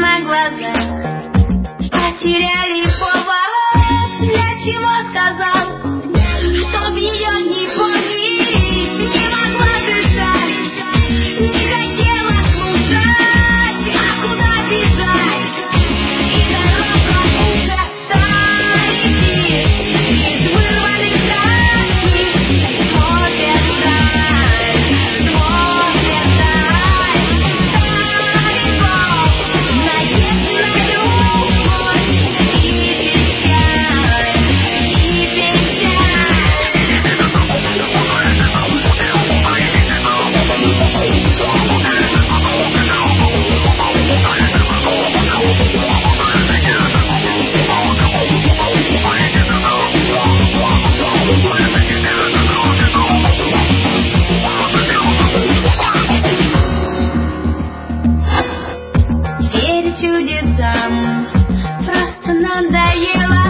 на глазах потеряли повод. Для чего сказал, чтоб ее не помнить, не могла дышать, не хотела слушать, а куда бежать? И дорога уже тает, из вырванных краски смотрят вдаль, смотрят вдаль. Ставит Бог надежды на любовь и печаль, и печаль. Верить чудесам просто надоело.